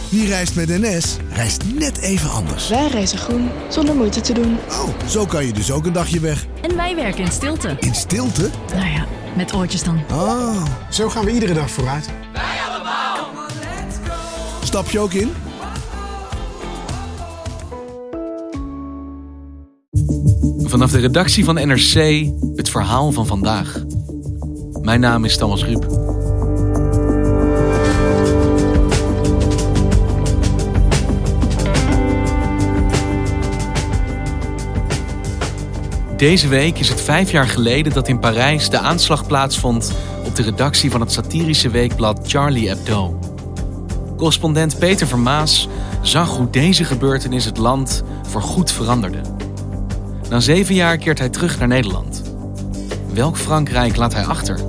Wie reist met NS, reist net even anders. Wij reizen groen, zonder moeite te doen. Oh, zo kan je dus ook een dagje weg. En wij werken in stilte. In stilte? Nou ja, met oortjes dan. Oh. Zo gaan we iedere dag vooruit. Wij allemaal. Stap je ook in? Vanaf de redactie van NRC, het verhaal van vandaag. Mijn naam is Thomas Ruip. Deze week is het 5 jaar geleden dat in Parijs de aanslag plaatsvond op de redactie van het satirische weekblad Charlie Hebdo. Correspondent Peter Vermaas zag hoe deze gebeurtenis het land voorgoed veranderde. Na 7 jaar keert hij terug naar Nederland. Welk Frankrijk laat hij achter?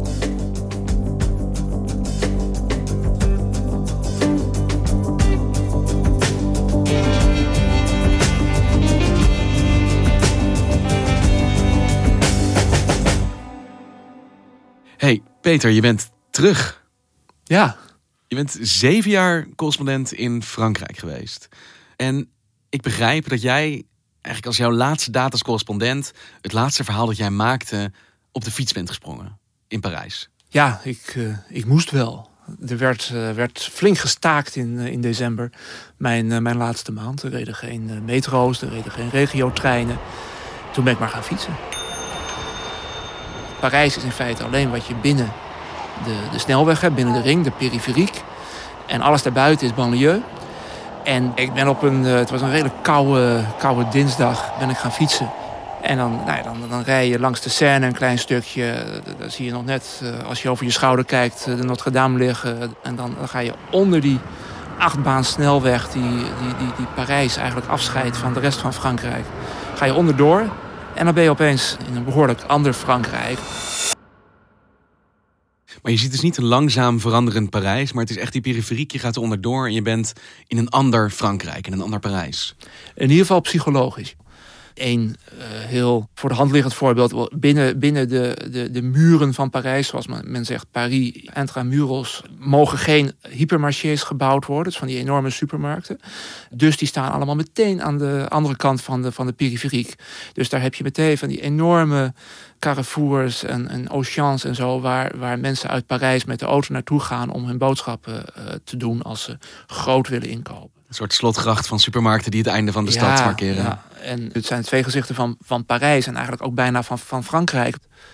Hey, Peter, je bent terug. Ja. Je bent 7 jaar correspondent in Frankrijk geweest. En ik begrijp dat jij eigenlijk als jouw laatste daad als correspondent, het laatste verhaal dat jij maakte, op de fiets bent gesprongen in Parijs. Ja, ik moest wel. Er werd flink gestaakt in december. Mijn laatste maand. Er reden geen metro's, er reden geen regiotreinen. Toen ben ik maar gaan fietsen. Parijs is in feite alleen wat je binnen de snelweg hebt, binnen de ring, de periferiek. En alles daarbuiten is banlieue. En ik ben het was een redelijk koude dinsdag, ben ik gaan fietsen. En dan rij je langs de Seine een klein stukje. Dan zie je nog net, als je over je schouder kijkt, de Notre-Dame liggen. En dan ga je onder die 8-baan-snelweg die Parijs eigenlijk afscheidt van de rest van Frankrijk. Ga je onderdoor en dan ben je opeens in een behoorlijk ander Frankrijk. Maar je ziet dus niet een langzaam veranderend Parijs, maar het is echt die periferiek. Je gaat er onderdoor en je bent in een ander Frankrijk, in een ander Parijs. In ieder geval psychologisch. Eén heel voor de hand liggend voorbeeld. Binnen de muren van Parijs, zoals men zegt, Paris, intramuros, mogen geen hypermarchés gebouwd worden. Dus van die enorme supermarkten. Dus die staan allemaal meteen aan de andere kant van de periferiek. Dus daar heb je meteen van die enorme Carrefours en Auchans en zo, waar mensen uit Parijs met de auto naartoe gaan om hun boodschappen te doen als ze groot willen inkopen. Een soort slotgracht van supermarkten die het einde van de stad markeren. Ja. En het zijn 2 gezichten van Parijs en eigenlijk ook bijna van Frankrijk.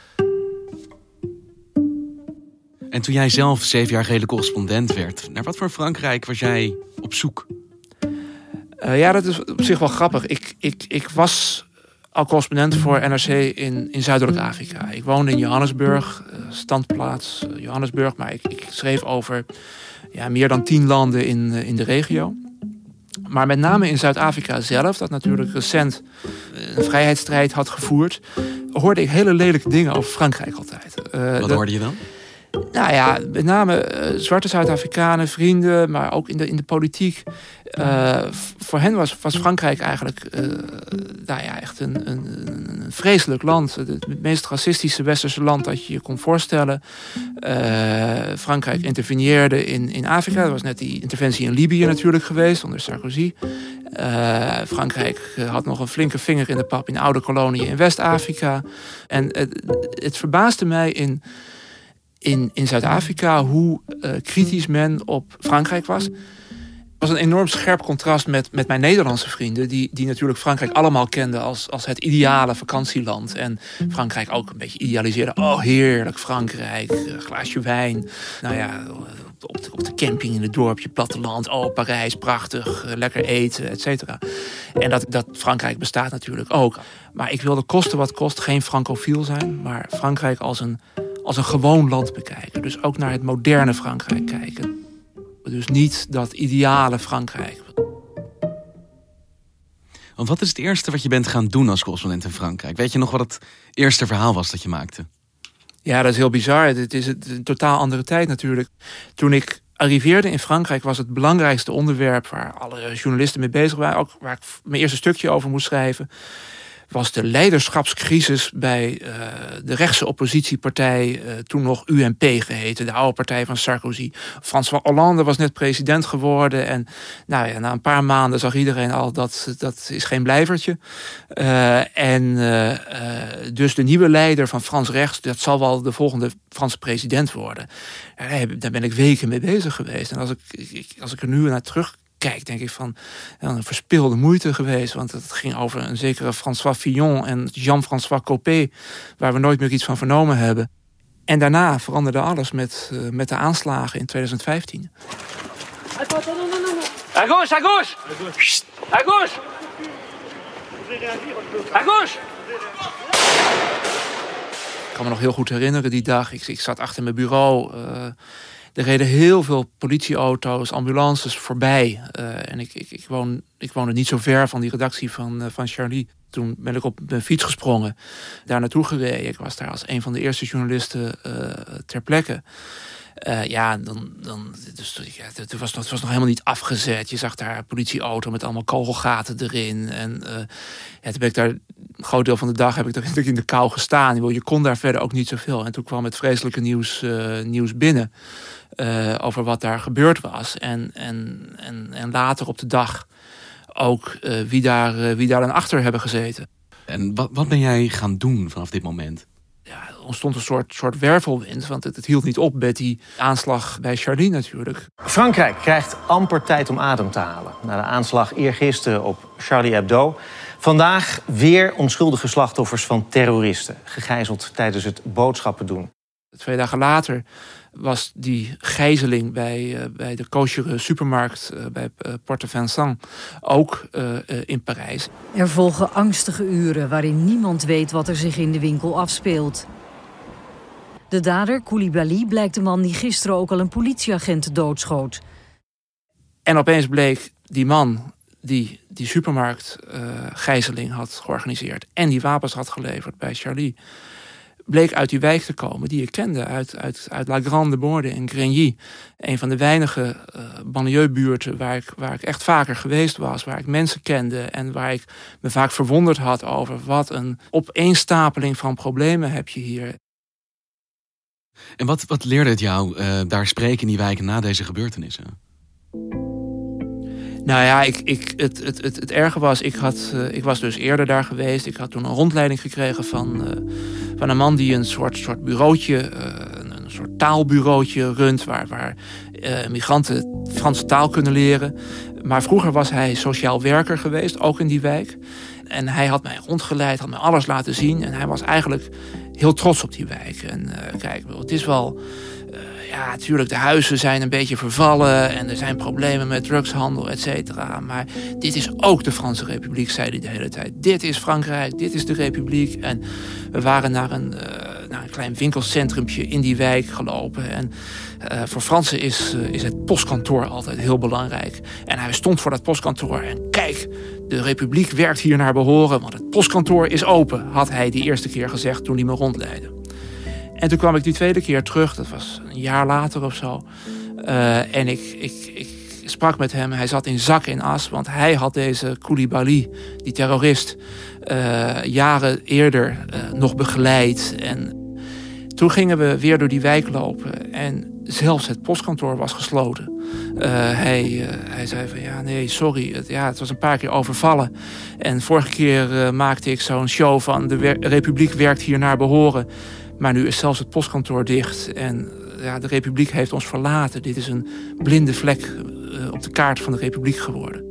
En toen jij zelf 7 jaar geleden correspondent werd, naar wat voor Frankrijk was jij op zoek? Ja, dat is op zich wel grappig. Ik was al correspondent voor NRC in Zuidelijk Afrika. Ik woonde in Johannesburg, standplaats Johannesburg. Maar ik schreef over meer dan 10 landen in de regio. Maar met name in Zuid-Afrika zelf, dat natuurlijk recent een vrijheidsstrijd had gevoerd, hoorde ik hele lelijke dingen over Frankrijk altijd. Wat hoorde je dan? Nou ja, met name zwarte Zuid-Afrikanen, vrienden, maar ook in de politiek. Voor hen was Frankrijk eigenlijk echt een vreselijk land. Het meest racistische westerse land dat je je kon voorstellen. Frankrijk interveneerde in Afrika. Er was net die interventie in Libië natuurlijk geweest onder Sarkozy. Frankrijk had nog een flinke vinger in de pap in oude koloniën in West-Afrika. En het verbaasde mij in Zuid-Afrika hoe kritisch men op Frankrijk was. Het was een enorm scherp contrast met mijn Nederlandse vrienden, die natuurlijk Frankrijk allemaal kenden als het ideale vakantieland. En Frankrijk ook een beetje idealiseerden. Oh, heerlijk Frankrijk, een glaasje wijn. Nou ja, op de camping in het dorpje, platteland. Oh, Parijs, prachtig, lekker eten, et cetera. En dat Frankrijk bestaat natuurlijk ook. Maar ik wilde koste wat kost geen francofiel zijn, maar Frankrijk als een gewoon land bekijken. Dus ook naar het moderne Frankrijk kijken. Dus niet dat ideale Frankrijk. Want wat is het eerste wat je bent gaan doen als correspondent in Frankrijk? Weet je nog wat het eerste verhaal was dat je maakte? Ja, dat is heel bizar. Het is een totaal andere tijd natuurlijk. Toen ik arriveerde in Frankrijk was het belangrijkste onderwerp waar alle journalisten mee bezig waren, ook waar ik mijn eerste stukje over moest schrijven, was de leiderschapscrisis bij de rechtse oppositiepartij, toen nog UMP geheten, de oude partij van Sarkozy. François Hollande was net president geworden en na een paar maanden zag iedereen al dat is geen blijvertje. Dus de nieuwe leider van Frans rechts, dat zal wel de volgende Franse president worden. Daar ben ik weken mee bezig geweest. En als ik er nu naar terugkijk, denk ik van een verspilde moeite geweest. Want het ging over een zekere François Fillon en Jean-François Copé, waar we nooit meer iets van vernomen hebben. En daarna veranderde alles met de aanslagen in 2015. À gauche, à gauche! À gauche! À gauche! Ik kan me nog heel goed herinneren die dag. Ik zat achter mijn bureau. Er reden heel veel politieauto's, ambulances voorbij. En ik woonde niet zo ver van die redactie van Charlie. Toen ben ik op mijn fiets gesprongen, daar naartoe gereden. Ik was daar als een van de eerste journalisten ter plekke. Het was nog helemaal niet afgezet. Je zag daar een politieauto met allemaal kogelgaten erin. En toen ben ik daar, een groot deel van de dag heb ik daar in de kou gestaan. Je kon daar verder ook niet zoveel. En toen kwam het vreselijke nieuws binnen over wat daar gebeurd was. En later op de dag ook wie daar dan achter hebben gezeten. En wat ben jij gaan doen vanaf dit moment? Ja, er ontstond een soort wervelwind, want het hield niet op met die aanslag bij Charlie natuurlijk. Frankrijk krijgt amper tijd om adem te halen. Na de aanslag eergisteren op Charlie Hebdo. Vandaag weer onschuldige slachtoffers van terroristen, gegijzeld tijdens het boodschappen doen. 2 dagen later was die gijzeling bij de kosher supermarkt bij Porte Vincent ook in Parijs. Er volgen angstige uren waarin niemand weet wat er zich in de winkel afspeelt. De dader, Koulibaly, blijkt de man die gisteren ook al een politieagent doodschoot. En opeens bleek die man die supermarktgijzeling had georganiseerd en die wapens had geleverd bij Charlie, bleek uit die wijk te komen die ik kende, uit La Grande Borde in Grigny. Een van de weinige banlieue-buurten waar ik echt vaker geweest was, waar ik mensen kende en waar ik me vaak verwonderd had over wat een opeenstapeling van problemen heb je hier. En wat leerde het jou daar spreken in die wijken na deze gebeurtenissen? Nou ja, het erge was, ik was dus eerder daar geweest. Ik had toen een rondleiding gekregen van een man die een soort bureautje, een soort taalbureautje runt, waar migranten Franse taal kunnen leren. Maar vroeger was hij sociaal werker geweest, ook in die wijk. En hij had mij rondgeleid, had mij alles laten zien. En hij was eigenlijk heel trots op die wijk. En kijk, het is wel... Ja, natuurlijk, de huizen zijn een beetje vervallen en er zijn problemen met drugshandel, et cetera. Maar dit is ook de Franse Republiek, zei hij de hele tijd. Dit is Frankrijk, dit is de Republiek. En we waren naar een klein winkelcentrumtje in die wijk gelopen. En voor Fransen is het postkantoor altijd heel belangrijk. En hij stond voor dat postkantoor en kijk, de Republiek werkt hier naar behoren, want het postkantoor is open, had hij die eerste keer gezegd toen hij me rondleidde. En toen kwam ik die tweede keer terug, dat was een jaar later of zo. En ik sprak met hem, hij zat in zak en as, want hij had deze Koulibaly, die terrorist, jaren eerder nog begeleid. En toen gingen we weer door die wijk lopen en zelfs het postkantoor was gesloten. Hij zei van ja, nee, sorry, het was een paar keer overvallen. En vorige keer maakte ik zo'n show van de Republiek werkt hier naar behoren. Maar nu is zelfs het postkantoor dicht en de Republiek heeft ons verlaten. Dit is een blinde vlek op de kaart van de Republiek geworden.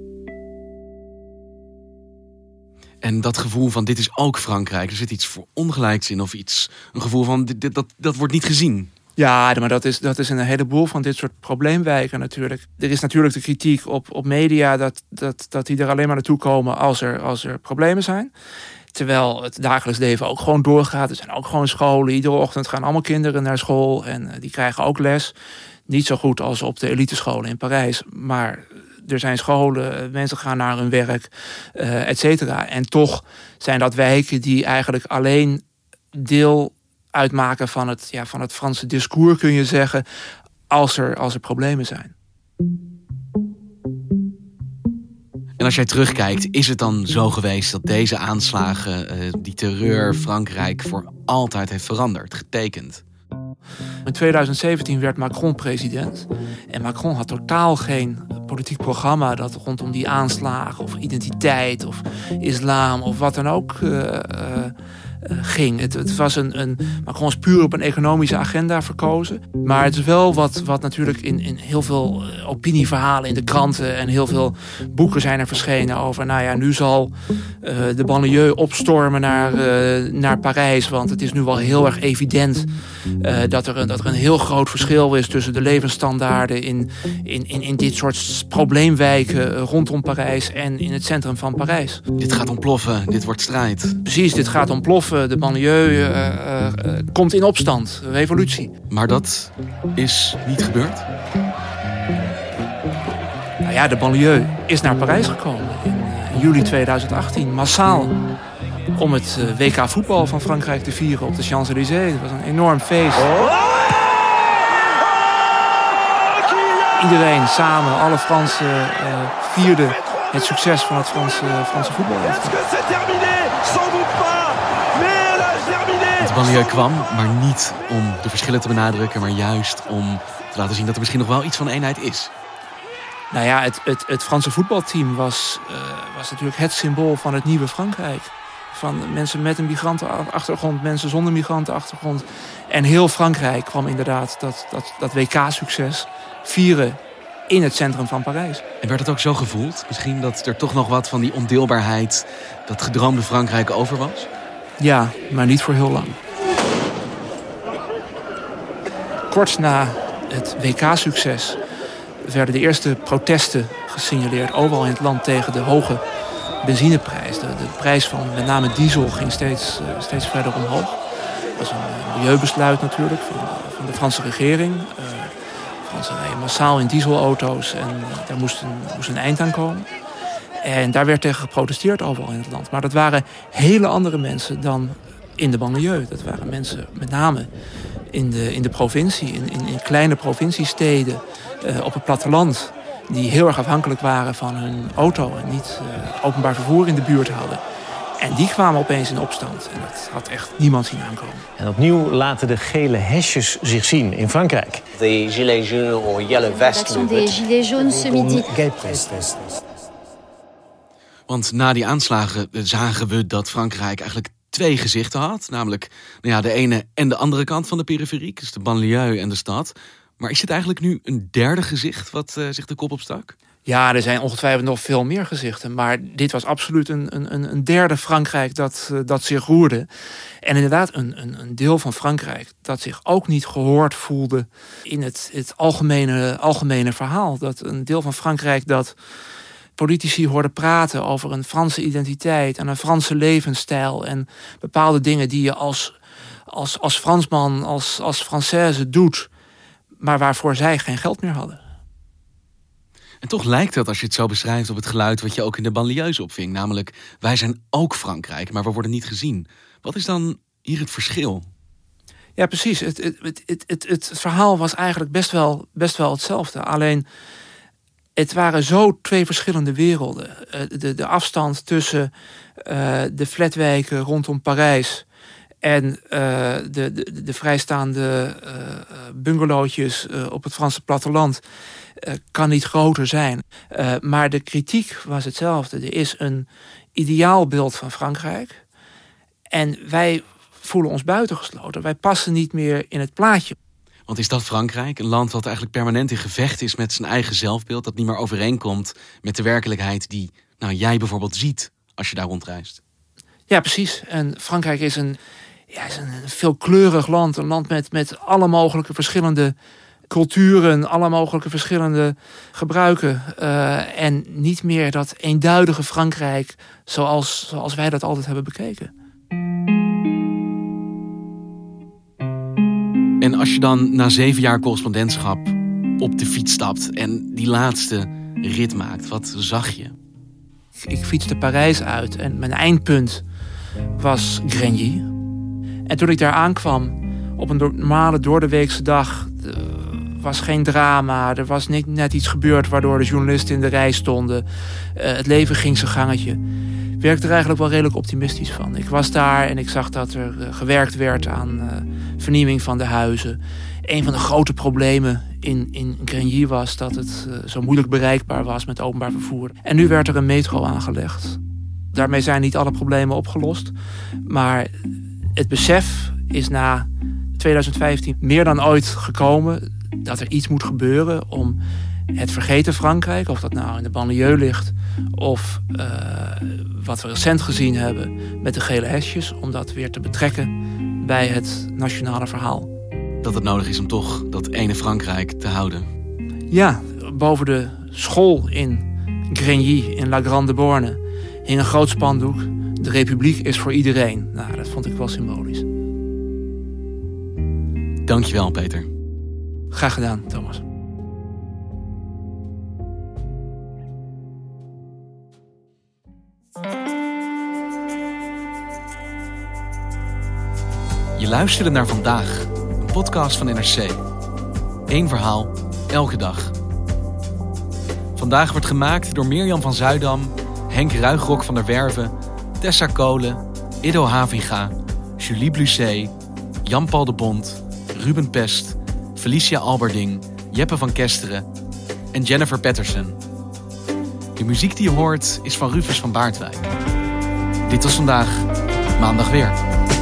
En dat gevoel van dit is ook Frankrijk, er zit iets voor ongelijks in of iets, een gevoel van dat wordt niet gezien. Ja, maar dat is in een heleboel van dit soort probleemwijken natuurlijk. Er is natuurlijk de kritiek op media dat die er alleen maar naartoe komen als er problemen zijn. Terwijl het dagelijks leven ook gewoon doorgaat. Er zijn ook gewoon scholen. Iedere ochtend gaan allemaal kinderen naar school. En die krijgen ook les. Niet zo goed als op de elitescholen in Parijs. Maar er zijn scholen, mensen gaan naar hun werk, et cetera. En toch zijn dat wijken die eigenlijk alleen deel uitmaken van het Franse discours, kun je zeggen, als er problemen zijn. En als jij terugkijkt, is het dan zo geweest dat deze aanslagen, die terreur, Frankrijk voor altijd heeft veranderd, getekend? In 2017 werd Macron president. En Macron had totaal geen politiek programma dat rondom die aanslagen of identiteit of islam of wat dan ook ging. Het was Macron is puur op een economische agenda verkozen. Maar het is wel wat natuurlijk in heel veel opinieverhalen in de kranten en heel veel boeken zijn er verschenen over. Nou ja, nu zal de banlieue opstormen naar Parijs. Want het is nu wel heel erg evident dat er een heel groot verschil is tussen de levensstandaarden in dit soort probleemwijken rondom Parijs en in het centrum van Parijs. Dit gaat ontploffen, dit wordt strijd. Precies, dit gaat ontploffen. De banlieue komt in opstand, revolutie. Maar dat is niet gebeurd? Nou ja, de banlieue is naar Parijs gekomen in juli 2018, massaal. Om het WK voetbal van Frankrijk te vieren op de Champs-Élysées. Het was een enorm feest. Iedereen samen, alle Fransen vierden het succes van het Franse voetbal. De banlieue kwam, maar niet om de verschillen te benadrukken, maar juist om te laten zien dat er misschien nog wel iets van eenheid is. Nou ja, het Franse voetbalteam was natuurlijk het symbool van het nieuwe Frankrijk. Van mensen met een migrantenachtergrond, mensen zonder migrantenachtergrond. En heel Frankrijk kwam inderdaad dat WK-succes vieren in het centrum van Parijs. En werd het ook zo gevoeld? Misschien dat er toch nog wat van die ondeelbaarheid, dat gedroomde Frankrijk over was? Ja, maar niet voor heel lang. Kort na het WK-succes werden de eerste protesten gesignaleerd overal in het land tegen de hoge benzineprijs. De prijs van met name diesel ging steeds verder omhoog. Dat was een milieubesluit natuurlijk van de Franse regering. Fransen rijden massaal in dieselauto's en daar moest een eind aan komen. En daar werd tegen geprotesteerd overal in het land. Maar dat waren hele andere mensen dan in de banlieue. Dat waren mensen met name in de provincie, in kleine provinciesteden, op het platteland, die heel erg afhankelijk waren van hun auto en niet openbaar vervoer in de buurt hadden. En die kwamen opeens in opstand. En dat had echt niemand zien aankomen. En opnieuw laten de gele hesjes zich zien in Frankrijk. De gilets jaunes or yellow vest. L'action des gilets jaunes ce midi. Want na die aanslagen zagen we dat Frankrijk eigenlijk twee gezichten had. Namelijk de ene en de andere kant van de periferiek. Dus de banlieue en de stad. Maar is het eigenlijk nu een derde gezicht wat zich de kop opstak? Ja, er zijn ongetwijfeld nog veel meer gezichten. Maar dit was absoluut een derde Frankrijk dat zich roerde. En inderdaad een deel van Frankrijk dat zich ook niet gehoord voelde in het algemene verhaal. Dat een deel van Frankrijk dat politici hoorden praten over een Franse identiteit en een Franse levensstijl en bepaalde dingen die je als Fransman, als Française doet, maar waarvoor zij geen geld meer hadden. En toch lijkt dat, als je het zo beschrijft, op het geluid wat je ook in de banlieues opving. Namelijk, wij zijn ook Frankrijk, maar we worden niet gezien. Wat is dan hier het verschil? Ja, precies. Het verhaal was eigenlijk best wel hetzelfde. Alleen, het waren zo twee verschillende werelden. De afstand tussen de flatwijken rondom Parijs en de vrijstaande bungalowtjes op het Franse platteland kan niet groter zijn. Maar de kritiek was hetzelfde. Er is een ideaalbeeld van Frankrijk. En wij voelen ons buitengesloten. Wij passen niet meer in het plaatje. Want is dat Frankrijk? Een land wat eigenlijk permanent in gevecht is met zijn eigen zelfbeeld, dat niet meer overeenkomt met de werkelijkheid die jij bijvoorbeeld ziet als je daar rondreist? Ja, precies. En Frankrijk is een veelkleurig land. Een land met alle mogelijke verschillende culturen, alle mogelijke verschillende gebruiken. En niet meer dat eenduidige Frankrijk zoals wij dat altijd hebben bekeken. En als je dan na 7 jaar correspondentschap op de fiets stapt en die laatste rit maakt, wat zag je? Ik fietste Parijs uit en mijn eindpunt was Grigny. En toen ik daar aankwam op een normale doordeweekse dag was geen drama. Er was net iets gebeurd waardoor de journalisten in de rij stonden. Het leven ging zijn gangetje. Ik werkte er eigenlijk wel redelijk optimistisch van. Ik was daar en ik zag dat er gewerkt werd aan vernieuwing van de huizen. Een van de grote problemen in Grigny was dat het zo moeilijk bereikbaar was met openbaar vervoer. En nu werd er een metro aangelegd. Daarmee zijn niet alle problemen opgelost. Maar het besef is na 2015 meer dan ooit gekomen dat er iets moet gebeuren om het vergeten Frankrijk, of dat nou in de banlieue ligt of wat we recent gezien hebben met de gele hesjes, om dat weer te betrekken bij het nationale verhaal. Dat het nodig is om toch dat ene Frankrijk te houden. Ja, boven de school in Grigny, in La Grande Borne, hing een groot spandoek. De Republiek is voor iedereen. Nou, dat vond ik wel symbolisch. Dankjewel, Peter. Graag gedaan, Thomas. Je luisterde naar Vandaag, een podcast van NRC. Eén verhaal, elke dag. Vandaag wordt gemaakt door Mirjam van Zuidam, Henk Ruigrok van der Werven, Tessa Kolen, Ido Havinga, Julie Blusset, Jan-Paul de Bond, Ruben Pest, Felicia Alberding, Jeppe van Kesteren en Jennifer Patterson. De muziek die je hoort is van Rufus van Baardwijk. Dit was Vandaag, maandag weer.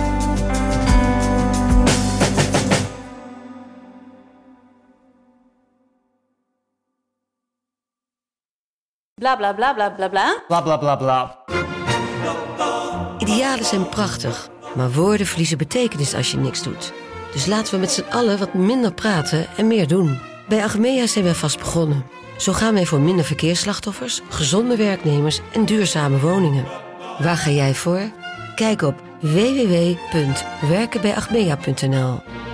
Bla bla bla bla bla bla. Bla bla bla bla. Idealen zijn prachtig, maar woorden verliezen betekenis als je niks doet. Dus laten we met z'n allen wat minder praten en meer doen. Bij Achmea zijn we vast begonnen. Zo gaan wij voor minder verkeersslachtoffers, gezonde werknemers en duurzame woningen. Waar ga jij voor? Kijk op www.werkenbijachmea.nl.